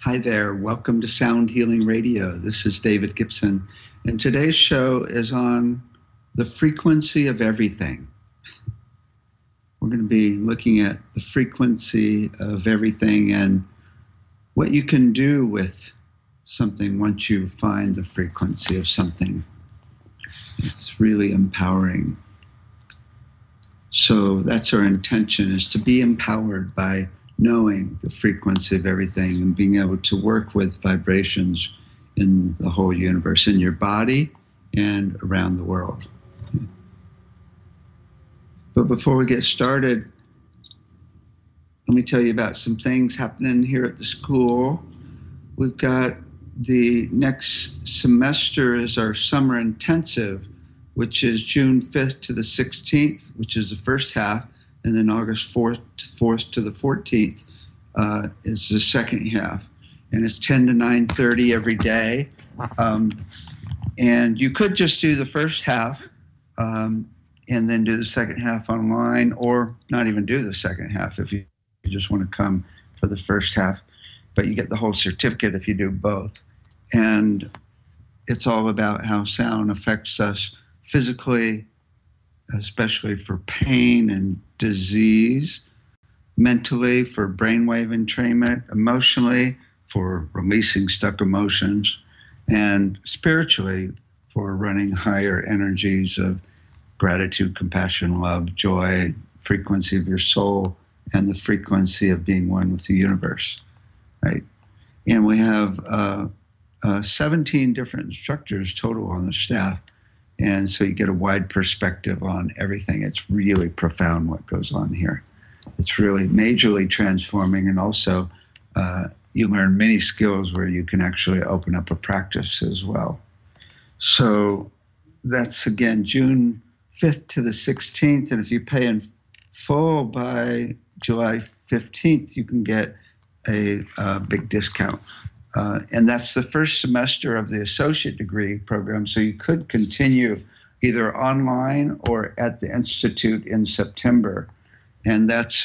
Hi there. Welcome to Sound Healing Radio. This is David Gibson, and today's show is on the frequency of everything. We're going to be looking at the frequency of everything and what you can do with something once you find the frequency of something. It's really empowering. So that's our intention, is to be empowered by knowing the frequency of everything and being able to work with vibrations in the whole universe, in your body and around the world. But before we get started, let me tell you about some things happening here at the school. We've got the next semester is our summer intensive, which is June 5th to the 16th, which is the first half, and then August 4th to the 14th is the second half. And it's 10 to 9:30 every day. And you could just do the first half and then do the second half online, or not even do the second half if you just want to come for the first half. But you get the whole certificate if you do both. And it's all about how sound affects us physically, especially for pain and disease, mentally for brainwave entrainment, emotionally for releasing stuck emotions, and spiritually for running higher energies of gratitude, compassion, love, joy, frequency of your soul, and the frequency of being one with the universe, right? And we have 17 different instructors total on the staff. And so you get a wide perspective on everything. It's really profound what goes on here. It's really majorly transforming, and also you learn many skills where you can actually open up a practice as well. So that's, again, June 5th to the 16th, and if you pay in full by July 15th, you can get a big discount. And that's the first semester of the associate degree program, so you could continue either online or at the Institute in September. And that's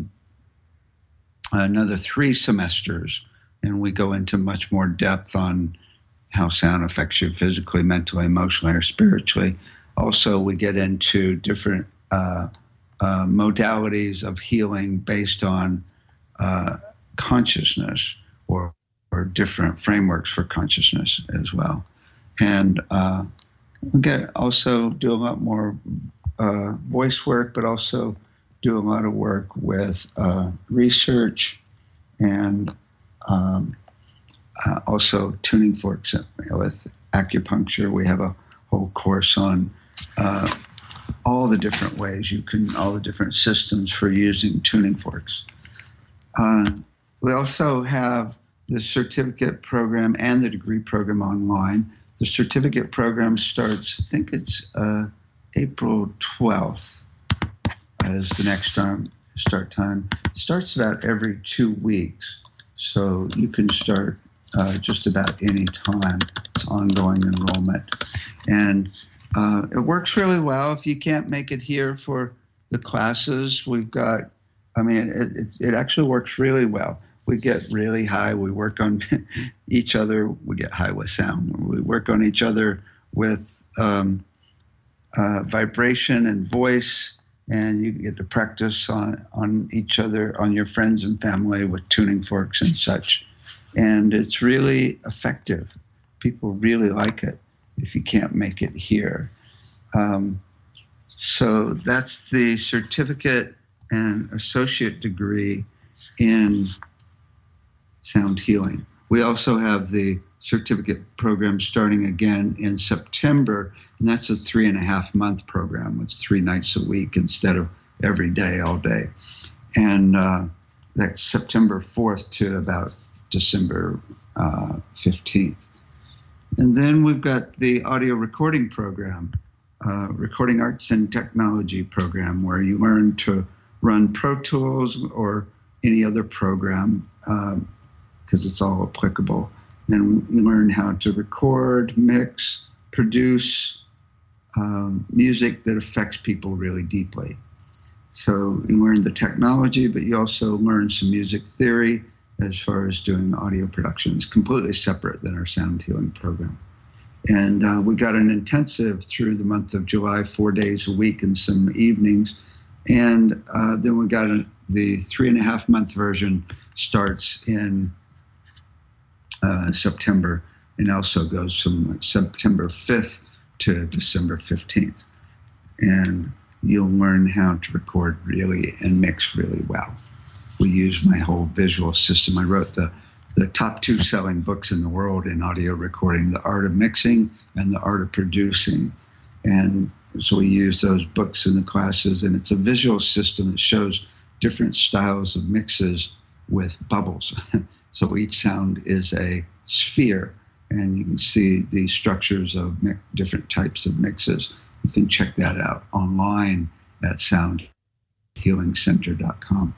another 3 semesters, and we go into much more depth on how sound affects you physically, mentally, emotionally, or spiritually. Also, we get into different modalities of healing based on consciousness, or different frameworks for consciousness as well. And we also do a lot more voice work, but also do a lot of work with research and also tuning forks with acupuncture. We have a whole course on all the different ways all the different systems for using tuning forks. We also have the certificate program and the degree program online. The certificate program starts, I think it's April 12th as the next start time. It starts about every 2 weeks, so you can start just about any time. It's ongoing enrollment. And it works really well. If you can't make it here for the classes, we've got, it actually works really well. We get really high. We work on each other. We get high with sound. We work on each other with vibration and voice, and you get to practice on each other, on your friends and family with tuning forks and such. And it's really effective. People really like it if you can't make it here. So that's the certificate and associate degree in sound healing. We also have the certificate program starting again in September, and that's a 3.5-month program with 3 nights a week instead of every day, all day. And that's September 4th to about December 15th. And then we've got the audio recording program, Recording Arts and Technology program, where you learn to run Pro Tools or any other program, because it's all applicable. And you learn how to record, mix, produce music that affects people really deeply. So you learn the technology, but you also learn some music theory as far as doing audio production. It's completely separate than our sound healing program. And we got an intensive through the month of July, 4 days a week and some evenings. And then we got the 3.5-month version starts in September, and also goes from September 5th to December 15th. And you'll learn how to record really and mix really well. We use my whole visual system. I wrote the top 2 selling books in the world in audio recording, The Art of Mixing and The Art of Producing. And so we use those books in the classes, and it's a visual system that shows different styles of mixes with bubbles. So each sound is a sphere, and you can see the structures of different types of mixes. You can check that out online at soundhealingcenter.com.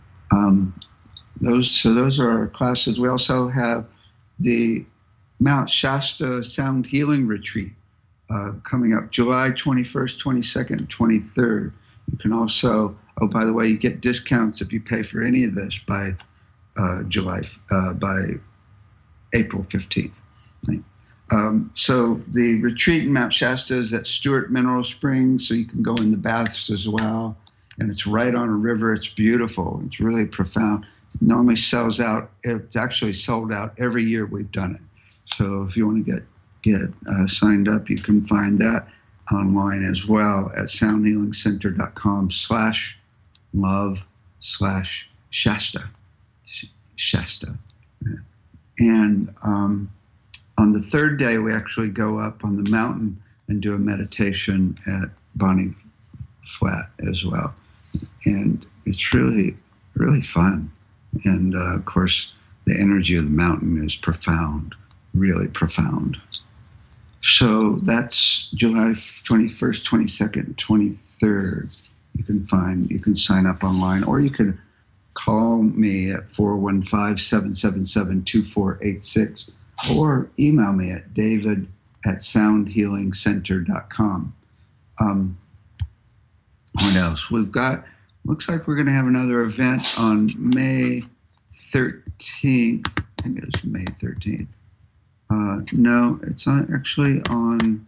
Those are our classes. We also have the Mount Shasta Sound Healing Retreat coming up July 21st, 22nd, 23rd. You can also, oh, by the way, you get discounts if you pay for any of this by April 15th. So the retreat in Mount Shasta is at Stewart Mineral Springs, so you can go in the baths as well. And it's right on a river. It's beautiful. It's really profound. It normally sells out. It's actually sold out every year we've done it. So if you want to get signed up, you can find that online as well at soundhealingcenter.com/love/Shasta. Shasta. And on the 3rd day, we actually go up on the mountain and do a meditation at Bonnie Flat as well. And it's really, really fun. And of course, the energy of the mountain is profound, really profound. So that's July 21st, 22nd, 23rd. You can sign up online, or you can call me at 415-777-2486, or email me at david@soundhealingcenter.com. What else? Looks like we're going to have another event on May 13th. I think it's May 13th. No, it's actually on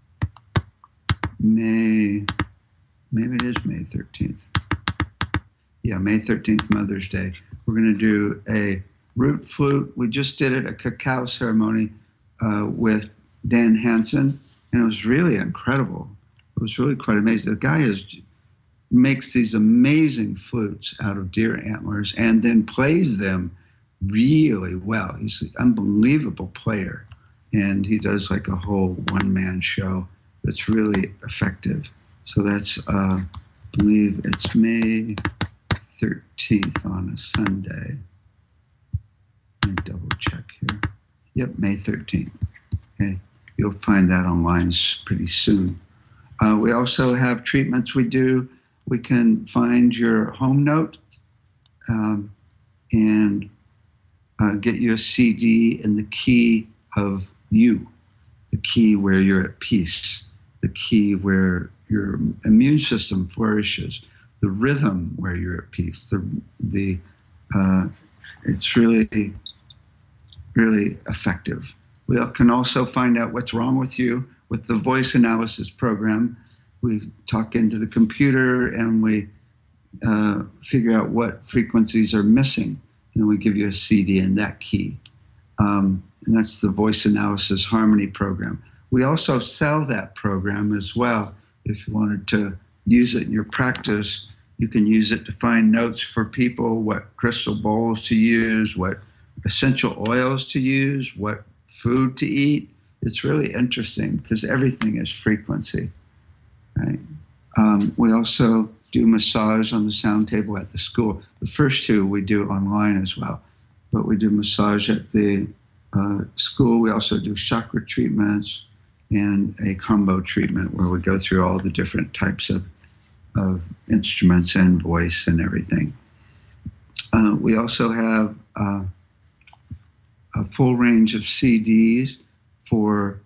maybe it is May 13th. Yeah, May 13th, Mother's Day. We're going to do a root flute. We just did it, a cacao ceremony with Dan Hansen, and it was really incredible. It was really quite amazing. The guy makes these amazing flutes out of deer antlers and then plays them really well. He's an unbelievable player, and he does like a whole one-man show that's really effective. So that's, I believe it's May 13th on a Sunday. Let me double check here. Yep, May 13th. Okay, you'll find that online pretty soon. We also have treatments we do. We can find your home note and get you a CD in the key of you, the key where you're at peace, the key where your immune system flourishes, the rhythm where you're at peace. It's really, really effective. We can also find out what's wrong with you with the voice analysis program. We talk into the computer and we figure out what frequencies are missing. And we give you a CD in that key. And that's the voice analysis harmony program. We also sell that program as well. If you wanted to use it in your practice, you can use it to find notes for people, what crystal bowls to use, what essential oils to use, what food to eat. It's really interesting because everything is frequency, right? We also do massage on the sound table at the school. The first 2 we do online as well, but we do massage at the school. We also do chakra treatments and a combo treatment where we go through all the different types of instruments and voice and everything. We also have a full range of CDs for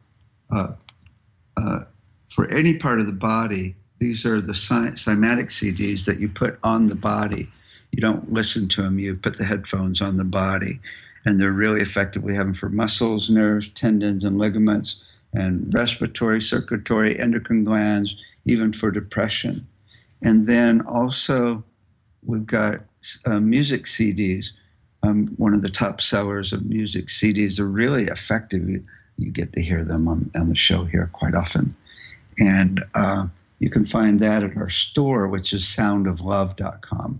any part of the body. These are the cymatic CDs that you put on the body. You don't listen to them. You put the headphones on the body, and they're really effective. We have them for muscles, nerves, tendons, and ligaments, and respiratory, circulatory, endocrine glands, even for depression. And then also we've got music CDs. One of the top sellers of music CDs. They're really effective. You get to hear them on the show here quite often. And you can find that at our store, which is soundoflove.com.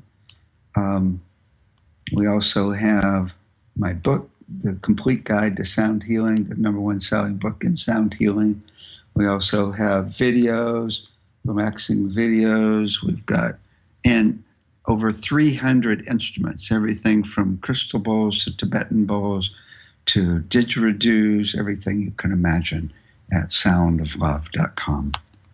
We also have my book, The Complete Guide to Sound Healing, the #1 selling book in sound healing. We also have videos, relaxing videos. We've got, and over 300 instruments, everything from crystal bowls to Tibetan bowls to didgeridoos, everything you can imagine at soundoflove.com.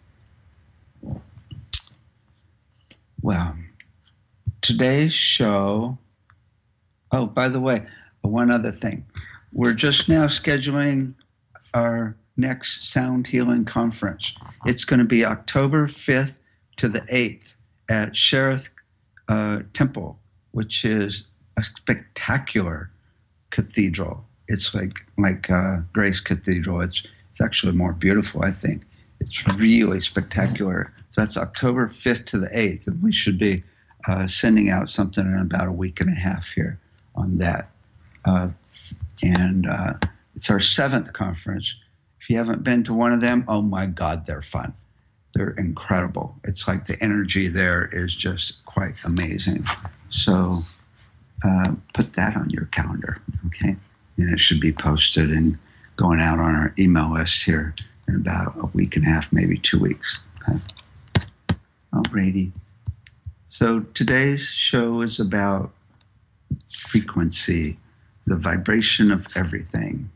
Well, today's show, oh, by the way, one other thing. We're just now scheduling our next Sound Healing Conference. It's going to be October 5th to the 8th at Shereth Temple, which is a spectacular cathedral. It's like Grace Cathedral. It's actually more beautiful, I think. It's really spectacular. So that's October 5th to the 8th, and we should be sending out something in about a week and a half here on that. And it's our 7th conference. If you haven't been to one of them, oh my God, they're fun. They're incredible. It's like the energy there is just quite amazing. So put that on your calendar, okay? And it should be posted and going out on our email list here in about a week and a half, maybe 2 weeks, okay? Alrighty. So today's show is about frequency, the vibration of everything.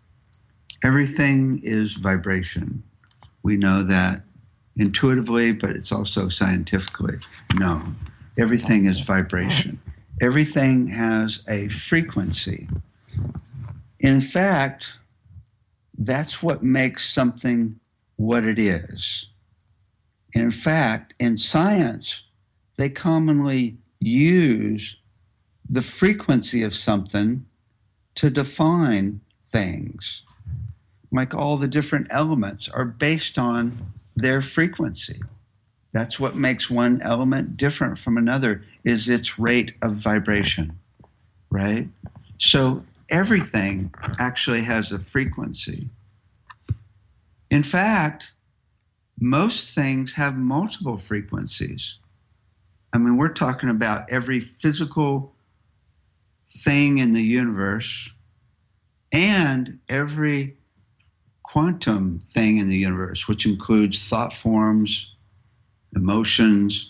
Everything is vibration. We know that intuitively, but it's also scientifically known. Everything is vibration. Everything has a frequency. In fact, that's what makes something what it is. In fact, in science, they commonly use the frequency of something to define things. Like all the different elements are based on their frequency. That's what makes one element different from another, is its rate of vibration, right? So everything actually has a frequency. In fact, most things have multiple frequencies. I mean, we're talking about every physical thing in the universe and every quantum thing in the universe, which includes thought forms, emotions,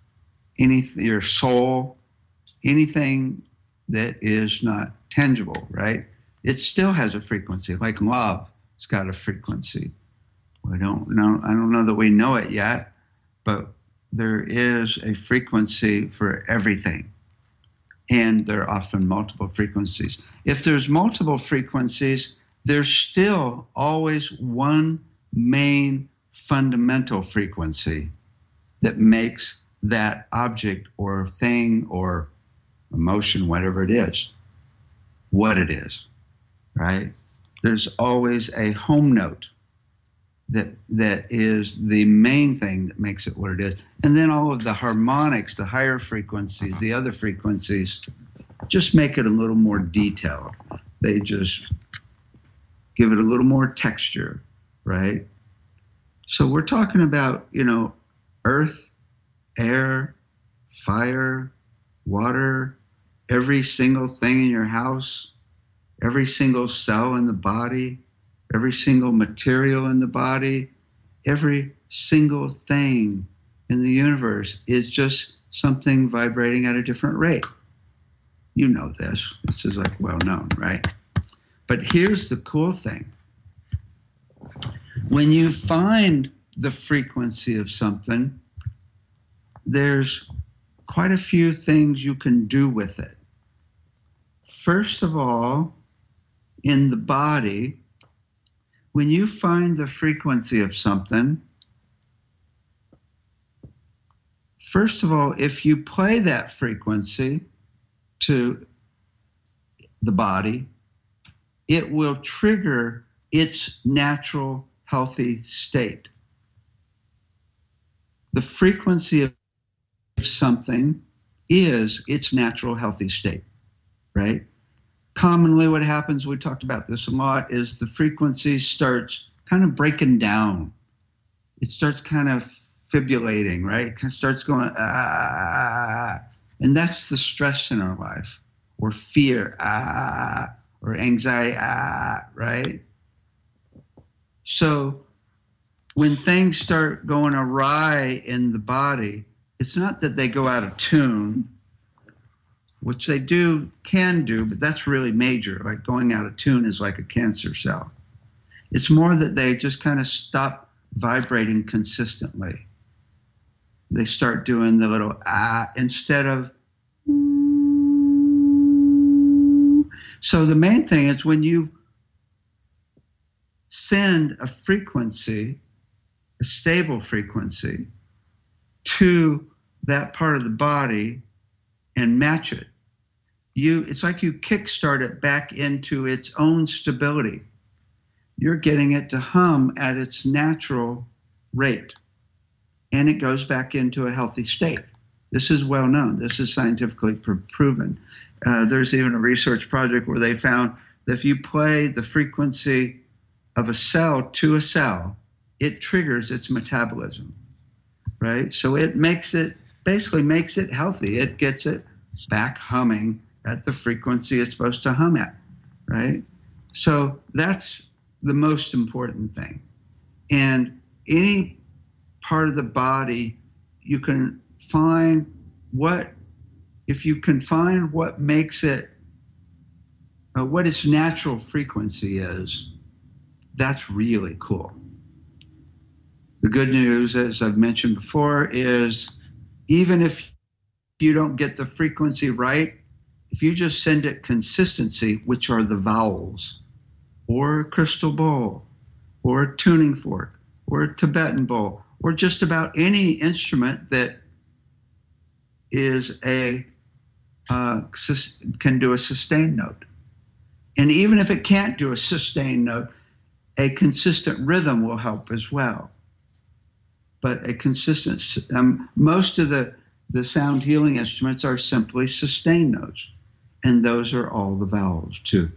your soul, anything that is not tangible, right? It still has a frequency, like love. It's got a frequency. I don't know that we know it yet, but there is a frequency for everything. And there are often multiple frequencies. If there's multiple frequencies, there's still always one main fundamental frequency that makes that object or thing or emotion, whatever it is, what it is, right? There's always a home note that is the main thing that makes it what it is. And then all of the harmonics, the higher frequencies, the other frequencies, just make it a little more detailed. They just give it a little more texture, right? So we're talking about, earth, air, fire, water, every single thing in your house, every single cell in the body, every single material in the body, every single thing in the universe is just something vibrating at a different rate. You know this. This is like well known, right? But here's the cool thing. When you find the frequency of something, there's quite a few things you can do with it. First of all, in the body, when you find the frequency of something, First of all, if you play that frequency to the body, it will trigger its natural healthy state. The frequency of something is its natural healthy state, right? Commonly what happens, we talked about this a lot, is the frequency starts kind of breaking down. It starts kind of fibrillating, right? It kind of starts going, ah, and that's the stress in our life, or fear, ah, or anxiety, ah, right? So when things start going awry in the body, it's not that they go out of tune, which they can do, but that's really major. Like going out of tune is like a cancer cell. It's more that they just kind of stop vibrating consistently. They start doing the little ah instead of. So the main thing is when you send a frequency, a stable frequency, to that part of the body and match it, it's like you kickstart it back into its own stability. You're getting it to hum at its natural rate, and it goes back into a healthy state. This is well known. This is scientifically proven. There's even a research project where they found that if you play the frequency of a cell to a cell, it triggers its metabolism, right? So it basically makes it healthy. It gets it back humming at the frequency it's supposed to hum at, right? So that's the most important thing. And any part of the body, you can find if you can find what makes it, what its natural frequency is, that's really cool. The good news, as I've mentioned before, is even if you don't get the frequency right, if you just send it consistency, which are the vowels, or a crystal bowl, or a tuning fork, or a Tibetan bowl, or just about any instrument that is can do a sustained note. And even if it can't do a sustained note, a consistent rhythm will help as well. But a consistent, most of the sound healing instruments are simply sustained notes. And those are all the vowels too.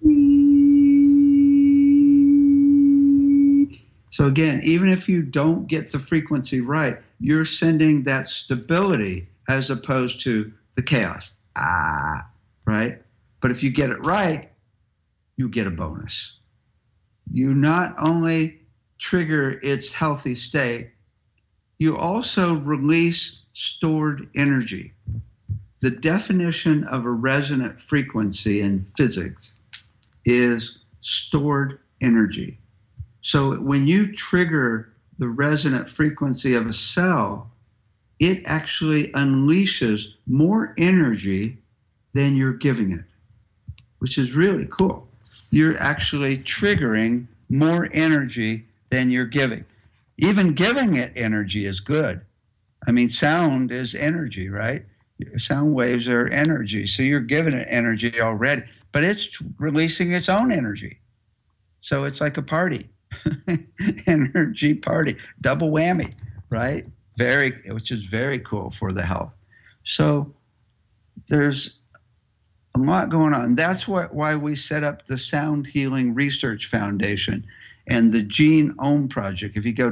So again, even if you don't get the frequency right, you're sending that stability as opposed to the chaos. Ah, right? But if you get it right, you get a bonus. You not only trigger its healthy state, you also release stored energy. The definition of a resonant frequency in physics is stored energy. So when you trigger the resonant frequency of a cell, it actually unleashes more energy than you're giving it, which is really cool. You're actually triggering more energy than you're giving. Even giving it energy is good. I mean, sound is energy, right? Sound waves are energy. So you're giving it energy already, but it's releasing its own energy. So it's like a party, energy party, double whammy, right? Which is very cool for the health. So there's a lot going on. That's why we set up the Sound Healing Research Foundation and the Geneome Project. If you go to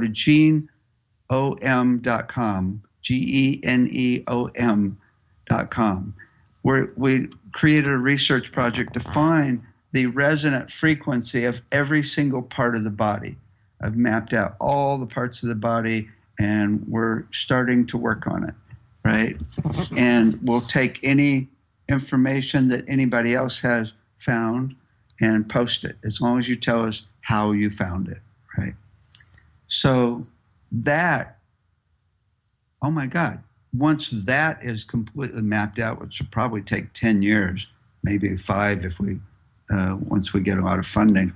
geneom.com, geneom.com, where we created a research project to find the resonant frequency of every single part of the body. I've mapped out all the parts of the body, and we're starting to work on it, right? And we'll take any information that anybody else has found and post it, as long as you tell us how you found it, right? So that, oh my God, once that is completely mapped out, which will probably take 10 years, maybe 5 if once we get a lot of funding,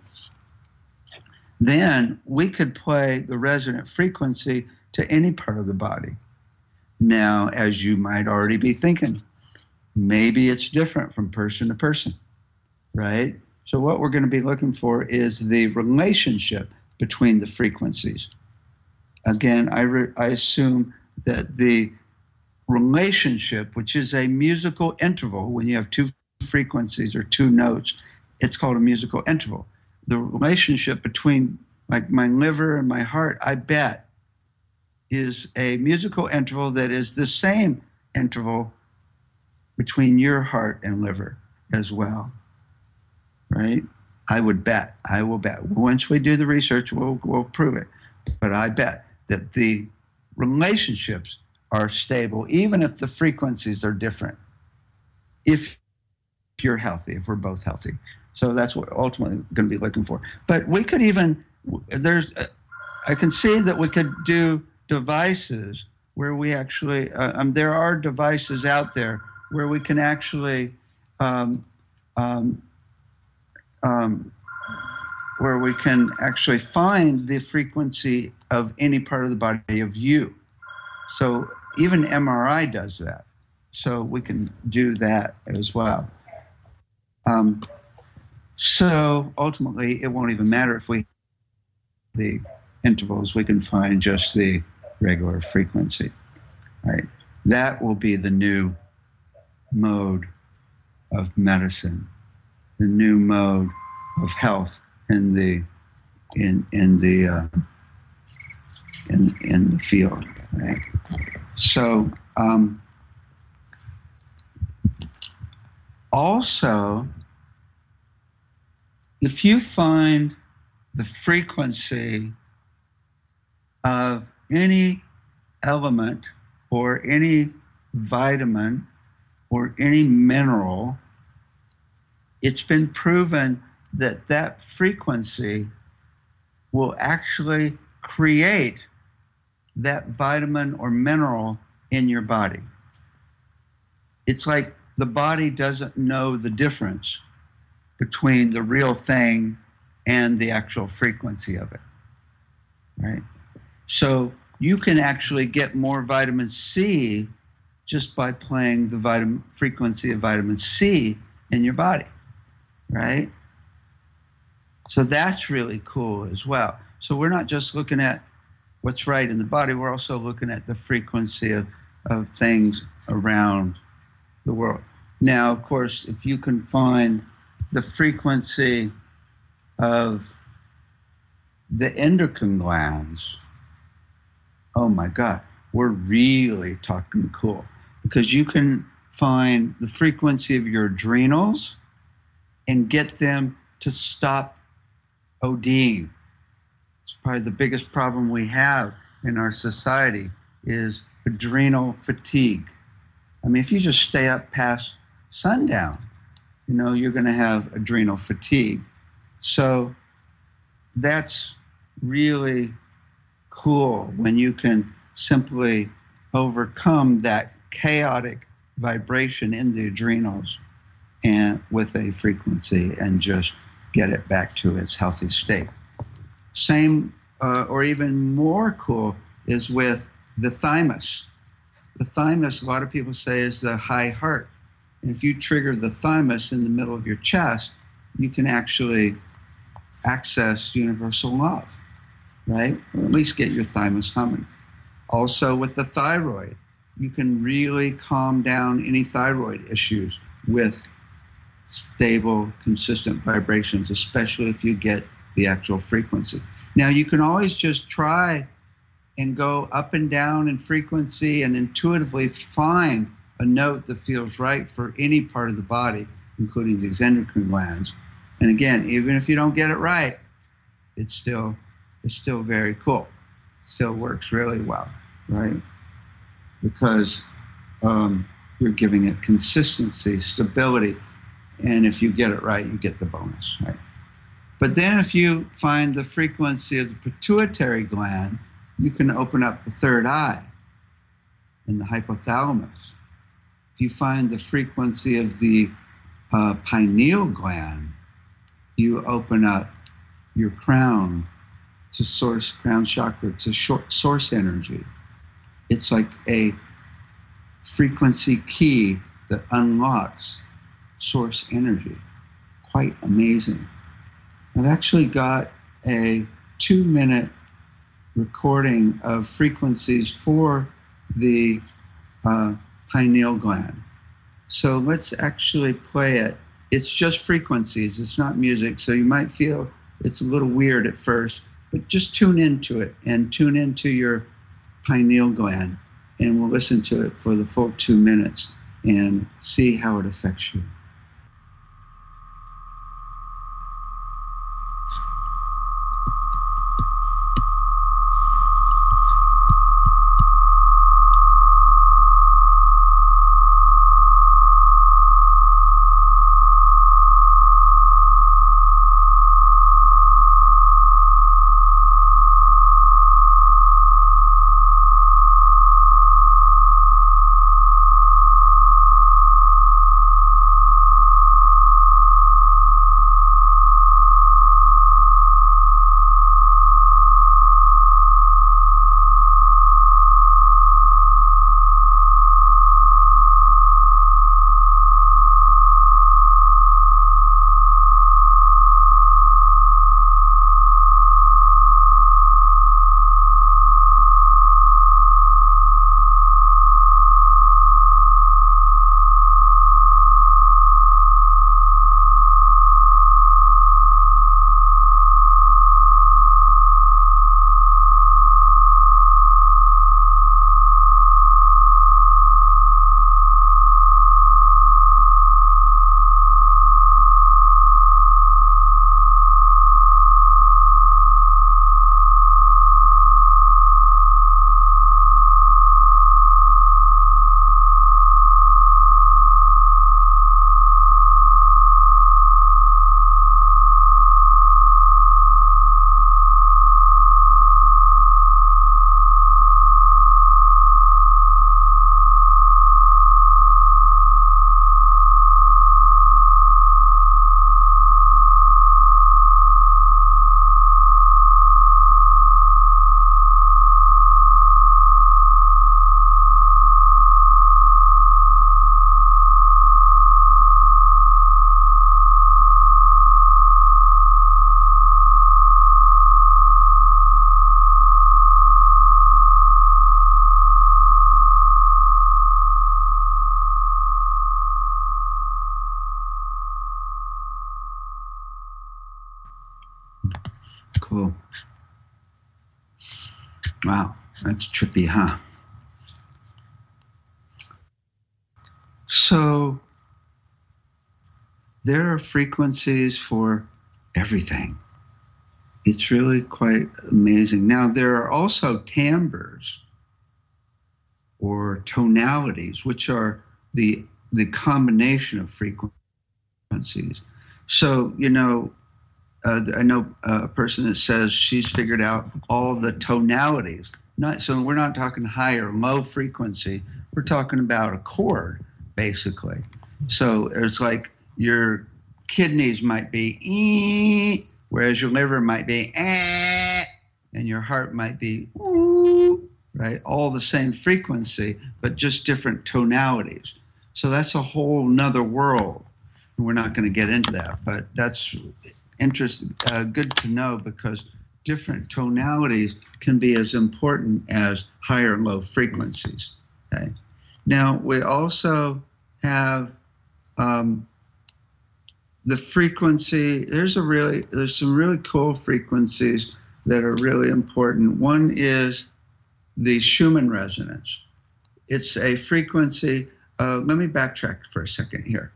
then we could play the resonant frequency to any part of the body. Now, as you might already be thinking, maybe it's different from person to person, right? So what we're going to be looking for is the relationship between the frequencies. Again, I assume that the relationship, which is a musical interval, when you have two frequencies or two notes, it's called a musical interval. The relationship between like my liver and my heart, I bet, is a musical interval that is the same interval between your heart and liver as well, right? I will bet. Once we do the research, we'll prove it. But I bet that the relationships are stable, even if the frequencies are different, if you're healthy, if we're both healthy. So that's what we're ultimately going to be looking for. But we could even, I can see that we could do devices where we actually, there are devices out there where we can actually, where we can actually find the frequency of any part of the body of you. So even MRI does that. So we can do that as well. So ultimately, it won't even matter if we the intervals. We can find just the regular frequency, right? That will be the new mode of medicine, the new mode of health in the field, right? So also, if you find the frequency of any element or any vitamin or any mineral, it's been proven that that frequency will actually create that vitamin or mineral in your body. It's like the body doesn't know the difference between the real thing and the actual frequency of it, right? So you can actually get more vitamin C just by playing the frequency of vitamin C in your body, right? So that's really cool as well. So we're not just looking at what's right in the body, we're also looking at the frequency of things around the world. Now, of course, if you can find the frequency of the endocrine glands, oh my God, we're really talking cool, because you can find the frequency of your adrenals and get them to stop ODing. It's probably the biggest problem we have in our society is adrenal fatigue. I mean, if you just stay up past sundown, you know, you're going to have adrenal fatigue. So that's really cool when you can simply overcome that chaotic vibration in the adrenals and with a frequency and just get it back to its healthy state. Same or even more cool is with the thymus. The thymus, a lot of people say, is the high heart. And if you trigger the thymus in the middle of your chest, you can actually access universal love, right? Or at least get your thymus humming. Also with the thyroid, you can really calm down any thyroid issues with stable, consistent vibrations, especially if you get the actual frequency. Now, you can always just try and go up and down in frequency and intuitively find a note that feels right for any part of the body, including these endocrine glands. And again, even if you don't get it right, it's still very cool. Still works really well, right? Because you're giving it consistency, stability, and if you get it right, you get the bonus, right? But then if you find the frequency of the pituitary gland, you can open up the third eye in the hypothalamus. If you find the frequency of the pineal gland, you open up your crown to source, crown chakra, to source energy. It's like a frequency key that unlocks source energy. Quite amazing. I've actually got a 2-minute recording of frequencies for the pineal gland. So let's actually play it. It's just frequencies, it's not music, so you might feel it's a little weird at first, but just tune into it and tune into your pineal gland, and we'll listen to it for the full 2 minutes and see how it affects you. Cool. Wow, that's trippy, huh? So there are frequencies for everything. It's really quite amazing. Now, there are also timbres or tonalities, which are the combination of frequencies. So, I know a person that says she's figured out all the tonalities. So we're not talking high or low frequency. We're talking about a chord, basically. So it's like your kidneys might be ee, whereas your liver might be eh, and your heart might be ooh, right? All the same frequency, but just different tonalities. So that's a whole nother world. We're not going to get into that, but that's interesting, good to know, because different tonalities can be as important as high or low frequencies. Okay. Now we also have the frequency. There's some really cool frequencies that are really important. One is the Schumann resonance. It's a frequency. Let me backtrack for a second here.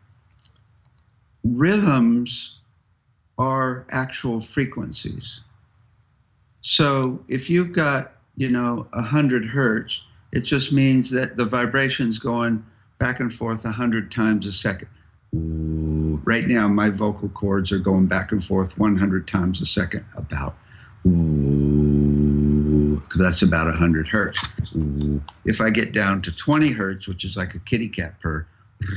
Rhythms are actual frequencies. So if you've got, 100 hertz, it just means that the vibration's going back and forth 100 times a second. Ooh. Right now, my vocal cords are going back and forth 100 times a second, about. Ooh, that's about 100 hertz. Ooh. If I get down to 20 hertz, which is like a kitty cat purr,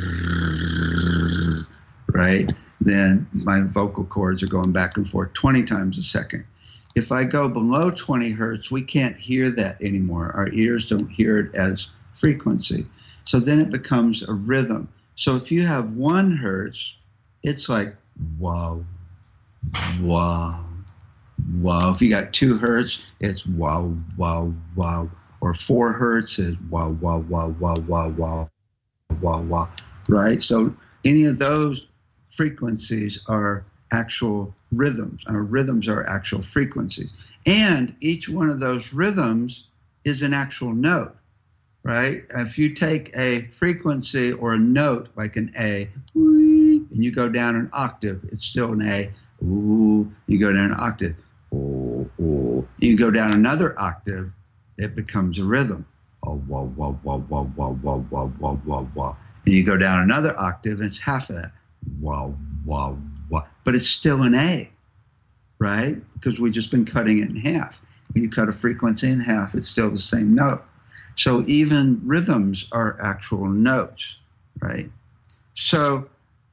right? Then my vocal cords are going back and forth 20 times a second. If I go below 20 hertz, we can't hear that anymore. Our ears don't hear it as frequency. So then it becomes a rhythm. So if you have 1 hertz, it's like wow, wow, wow. If you got 2 hertz, it's wow, wow, wow. Or 4 hertz is wow, wow, wow, wow, wow, wow, wow, wow. Right? So any of those frequencies are actual rhythms. Our rhythms are actual frequencies. And each one of those rhythms is an actual note, right? If you take a frequency or a note like an A, and you go down an octave, it's still an A. Ooh, you go down an octave. Ooh, ooh. You go down another octave, it becomes a rhythm. Oh, wah, wah, wah, wah, wah, wah, wah, wah, wah, wah. And you go down another octave, and it's half of that. Wah, wah, wah. But it's still an A, right? Because we've just been cutting it in half. When you cut a frequency in half, it's still the same note. So even rhythms are actual notes, right? So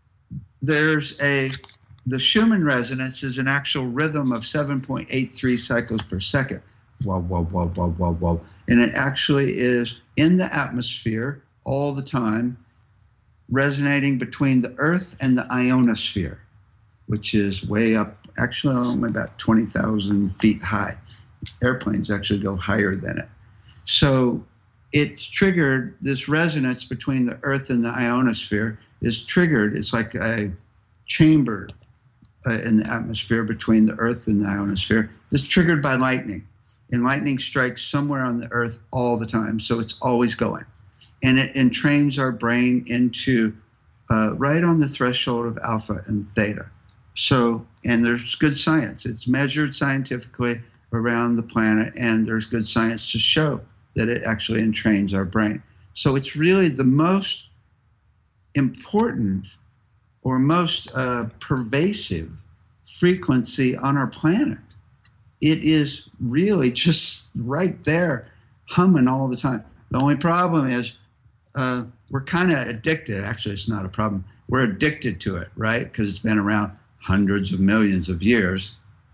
the Schumann resonance is an actual rhythm of 7.83 cycles per second. Wah, wah, wah, wah, wah, wah. And it actually is in the atmosphere all the time, resonating between the Earth and the ionosphere, which is way up, actually only about 20,000 feet high. Airplanes actually go higher than it. So it's triggered, this resonance between the Earth and the ionosphere is triggered. It's like a chamber in the atmosphere between the Earth and the ionosphere. It's triggered by lightning. And lightning strikes somewhere on the Earth all the time, so it's always going. And it entrains our brain into right on the threshold of alpha and theta. So, and there's good science. It's measured scientifically around the planet, and there's good science to show that it actually entrains our brain. So it's really the most important or most pervasive frequency on our planet. It is really just right there, humming all the time. The only problem is we're kind of addicted. Actually, it's not a problem. We're addicted to it, right? Because it's been around hundreds of millions of years.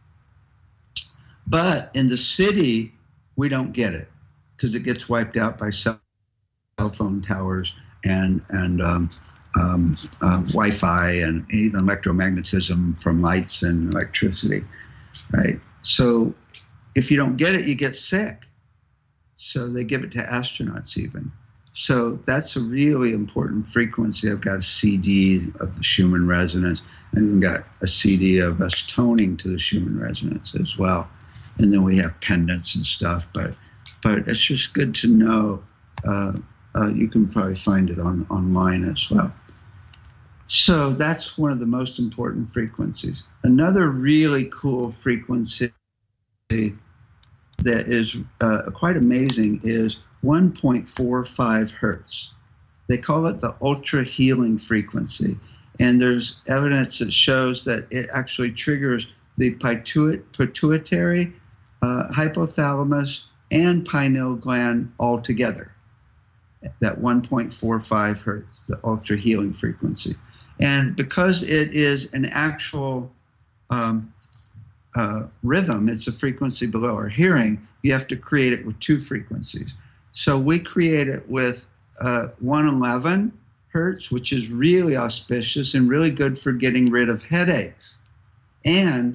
But in the city, we don't get it because it gets wiped out by cell phone towers and Wi-Fi and even electromagnetism from lights and electricity, right? So if you don't get it, you get sick. So they give it to astronauts even. So that's a really important frequency. I've got a CD of the Schumann resonance, and we've got a CD of us toning to the Schumann resonance as well. And then we have pendants and stuff, but it's just good to know. You can probably find it online as well. So that's one of the most important frequencies. Another really cool frequency that is quite amazing is 1.45 hertz. They call it the ultra healing frequency. And there's evidence that shows that it actually triggers the pituitary, hypothalamus, and pineal gland all together. That 1.45 hertz, the ultra healing frequency. And because it is an actual rhythm, it's a frequency below our hearing, you have to create it with 2 frequencies. So we create it with 111 hertz, which is really auspicious and really good for getting rid of headaches, and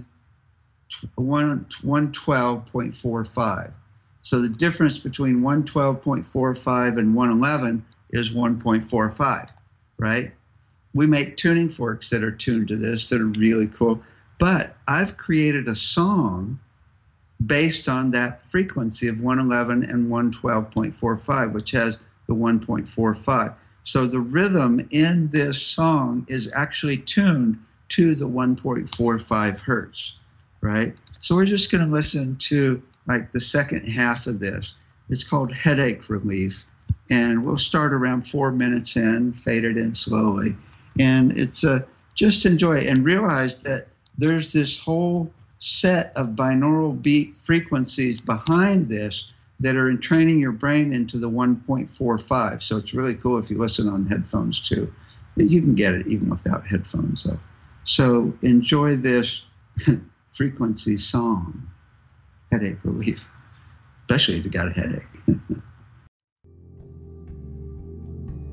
112.45. So the difference between 112.45 and 111 is 1.45, right? We make tuning forks that are tuned to this that are really cool. But I've created a song based on that frequency of 111 and 112.45, which has the 1.45. So the rhythm in this song is actually tuned to the 1.45 hertz, right? So we're just going to listen to like the second half of this. It's called Headache Relief, and we'll start around 4 minutes in, fade it in slowly. And it's just enjoy it and realize that there's this whole set of binaural beat frequencies behind this that are entraining your brain into the 1.45. So it's really cool if you listen on headphones too. You can get it even without headphones though. So enjoy this frequency song, Headache Relief, especially if you got a headache.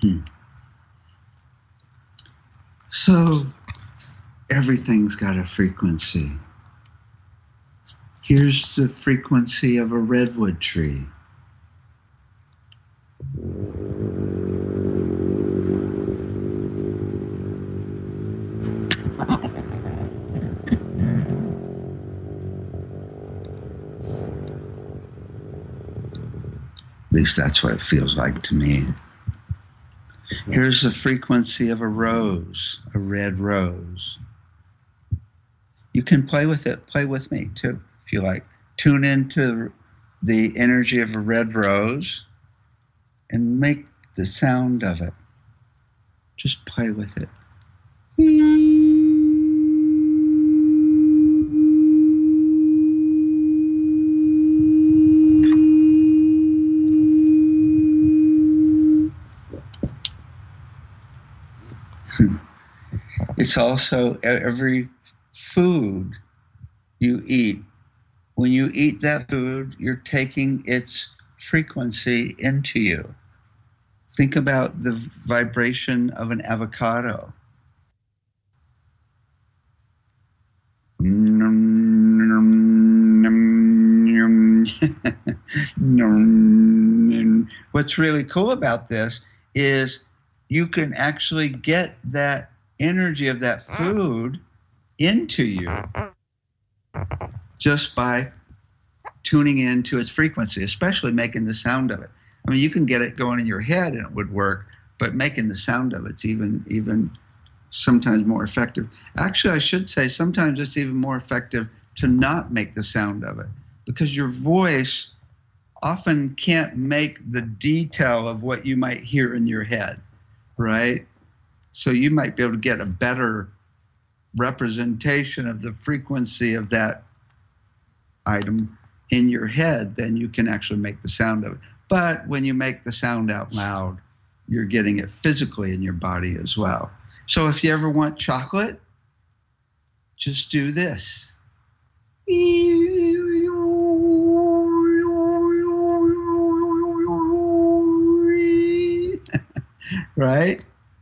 So everything's got a frequency. Here's the frequency of a redwood tree. At least that's what it feels like to me. Here's the frequency of a rose, a red rose. You can play with it, play with me too, if you like. Tune into the energy of a red rose and make the sound of it. Just play with it. It's also every food you eat. When you eat that food, you're taking its frequency into you. Think about the vibration of an avocado. What's really cool about this is you can actually get that energy of that food into you just by tuning into its frequency, especially making the sound of it. I mean, you can get it going in your head and it would work, but making the sound of it's even sometimes more effective. Actually, I should say sometimes it's even more effective to not make the sound of it, because your voice often can't make the detail of what you might hear in your head, right? So you might be able to get a better representation of the frequency of that item in your head than you can actually make the sound of it. But when you make the sound out loud, you're getting it physically in your body as well. So if you ever want chocolate, just do this. Right?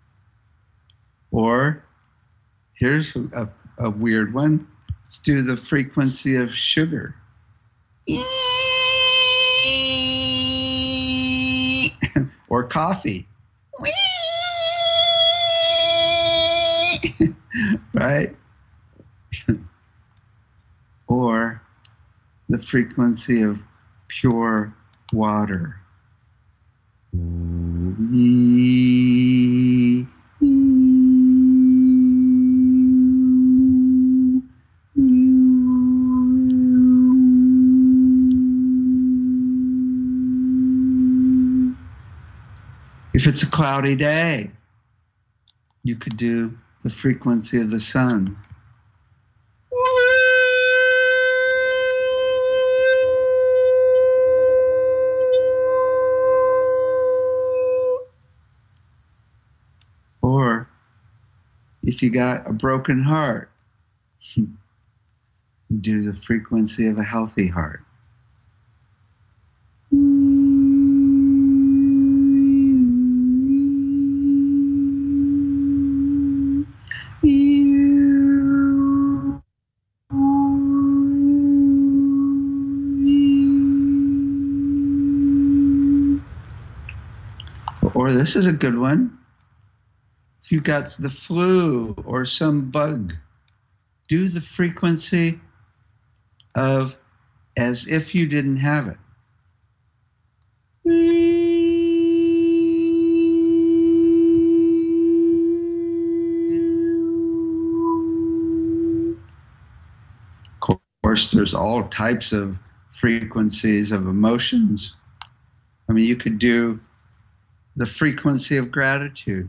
Or here's a weird one. Let's do the frequency of sugar. Or coffee. Right? Or the frequency of pure water. If it's a cloudy day, you could do the frequency of the sun. Or if you got a broken heart, do the frequency of a healthy heart. Or this is a good one. If you've got the flu or some bug, do the frequency of as if you didn't have it. Of course, there's all types of frequencies of emotions. I mean, you could do the frequency of gratitude.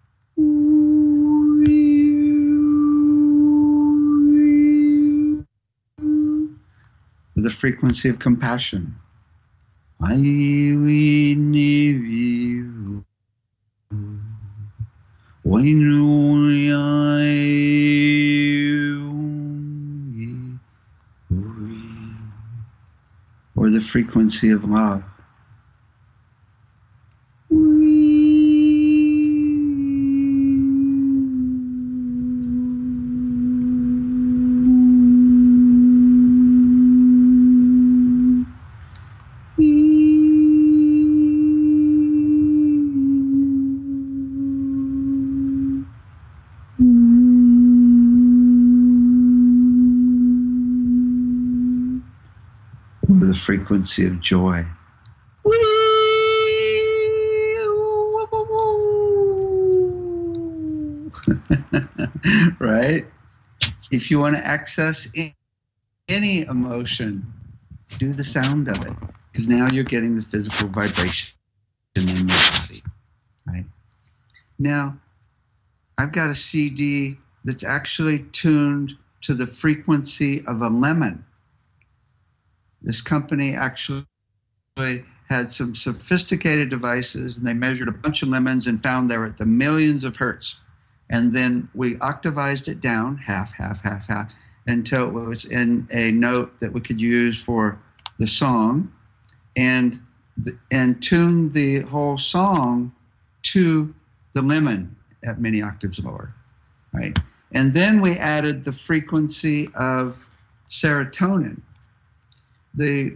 The frequency of compassion. Or the frequency of love. frequency of joy. Right? If you want to access any emotion, do the sound of it, because now you're getting the physical vibration in your body. Right? Now, I've got a CD that's actually tuned to the frequency of a lemon. This company actually had some sophisticated devices, and they measured a bunch of lemons and found they were at the millions of hertz. And then we octavized it down, half, until it was in a note that we could use for the song, and tuned the whole song to the lemon at many octaves lower, right? And then we added the frequency of serotonin. This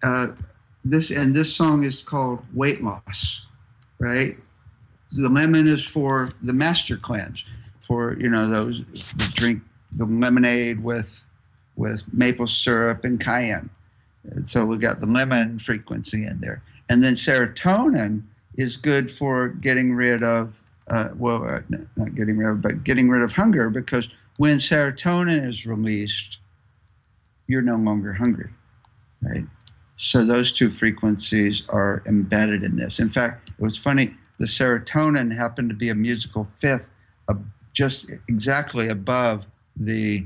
song is called Weight Loss, right? The lemon is for the master cleanse, for those that drink the lemonade with maple syrup and cayenne. And so we got the lemon frequency in there, and then serotonin is good for getting rid of not getting rid of, but getting rid of hunger, because when serotonin is released, you're no longer hungry, right? So those two frequencies are embedded in this. In fact, it was funny, the serotonin happened to be a musical fifth, just exactly above the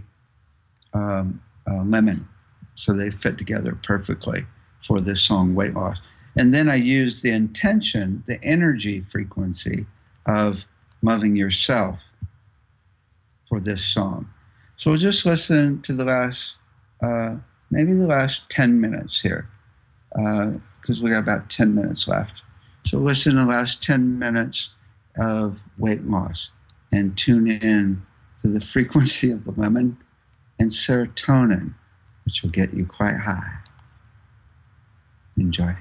lemon. So they fit together perfectly for this song, Weight Loss. And then I used the intention, the energy frequency of loving yourself for this song. So we'll just listen to the last, maybe the last 10 minutes here, because we got about 10 minutes left. So listen to the last 10 minutes of Weight Loss and tune in to the frequency of the lemon and serotonin, which will get you quite high. Enjoy.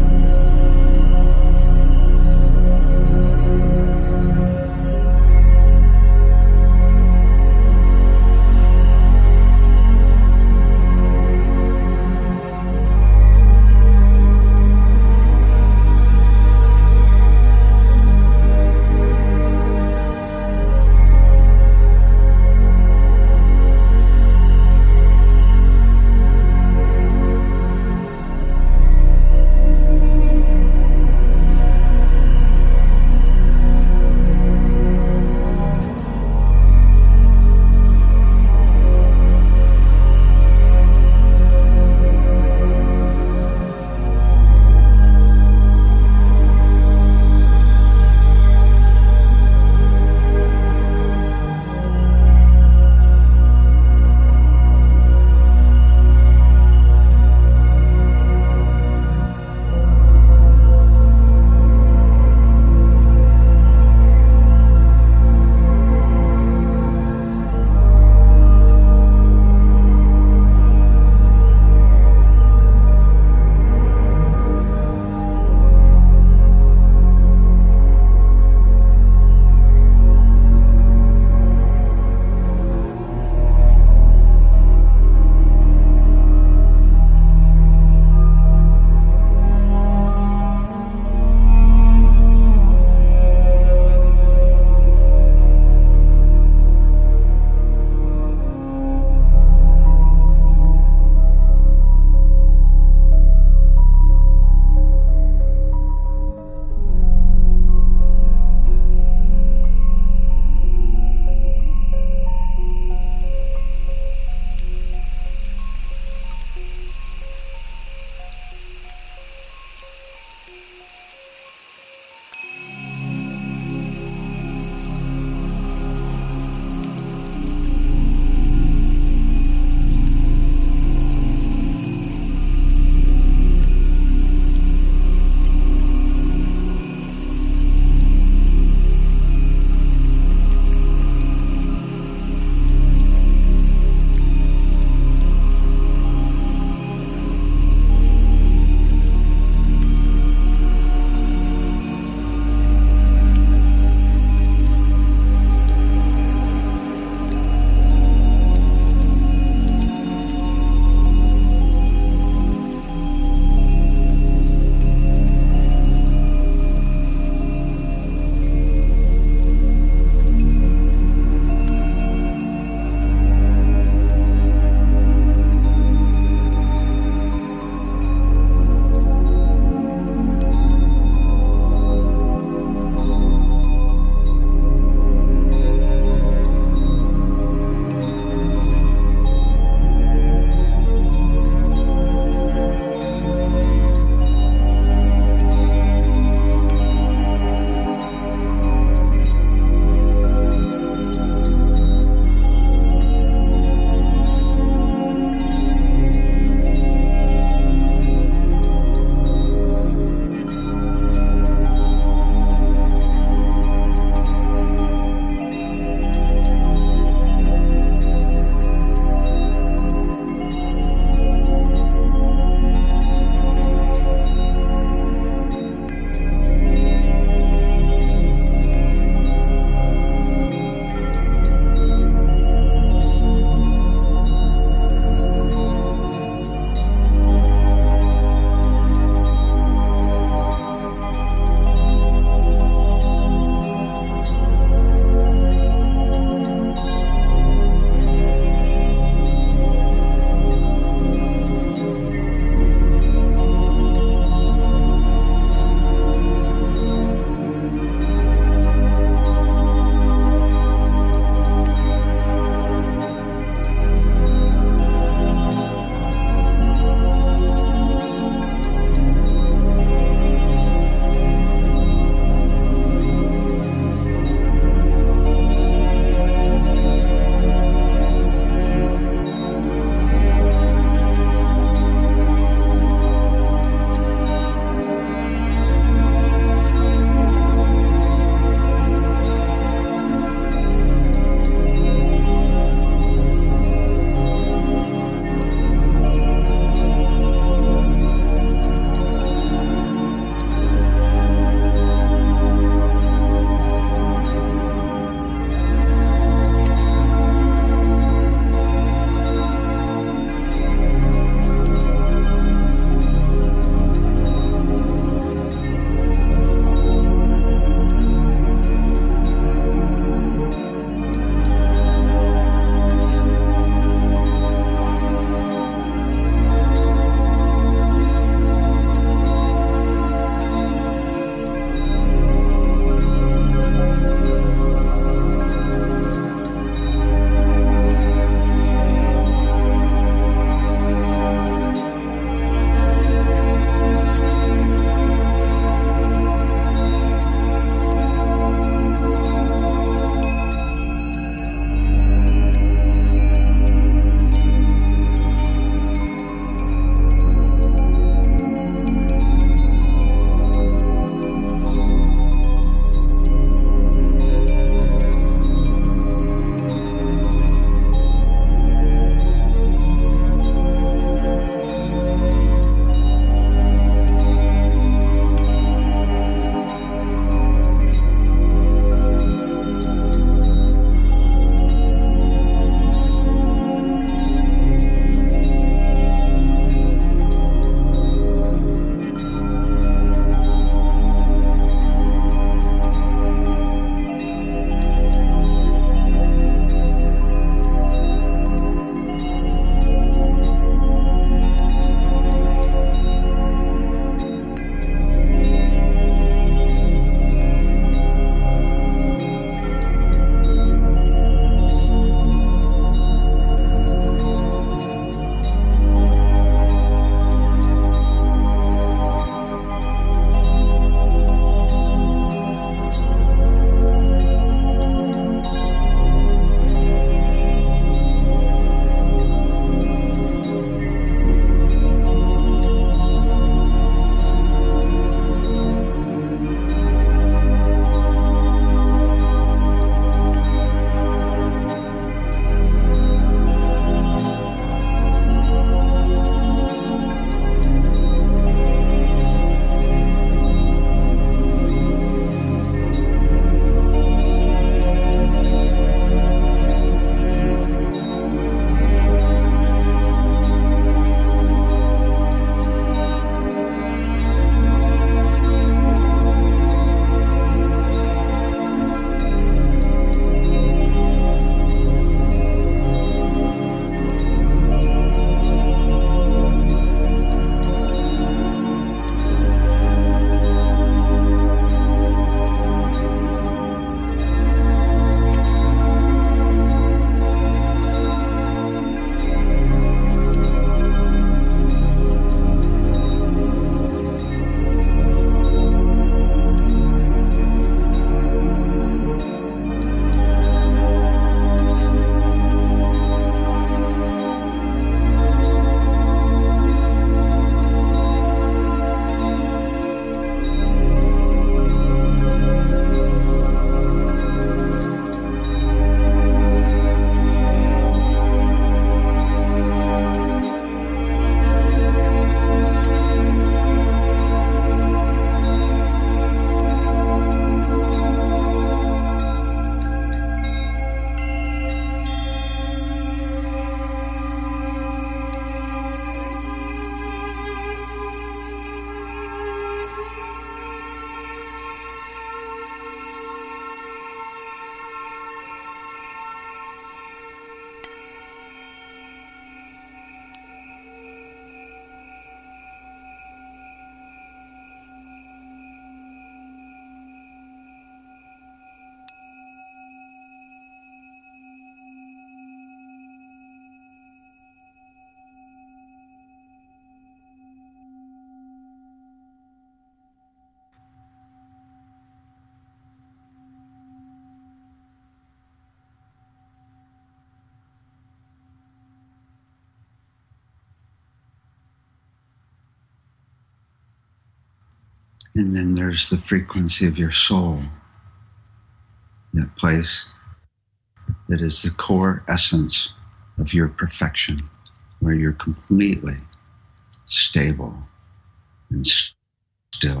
And then there's the frequency of your soul, that place that is the core essence of your perfection, where you're completely stable and still.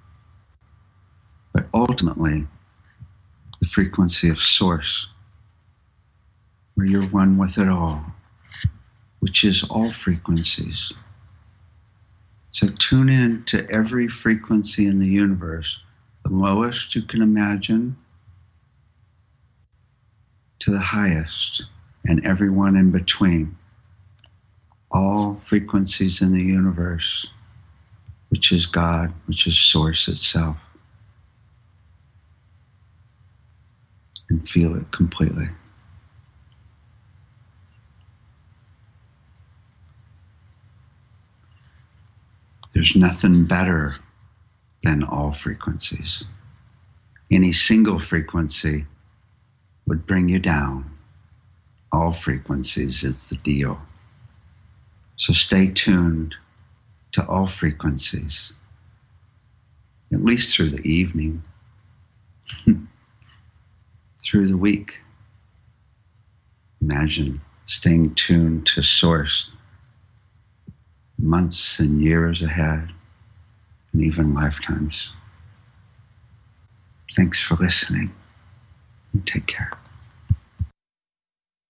But ultimately, the frequency of source, where you're one with it all, which is all frequencies. So tune in to every frequency in the universe, the lowest you can imagine to the highest, and everyone in between. All frequencies in the universe, which is God, which is Source itself. And feel it completely. There's nothing better than all frequencies. Any single frequency would bring you down. All frequencies is the deal. So stay tuned to all frequencies, at least through the evening, through the week. Imagine staying tuned to Source months and years ahead, and even lifetimes. Thanks for listening, and take care.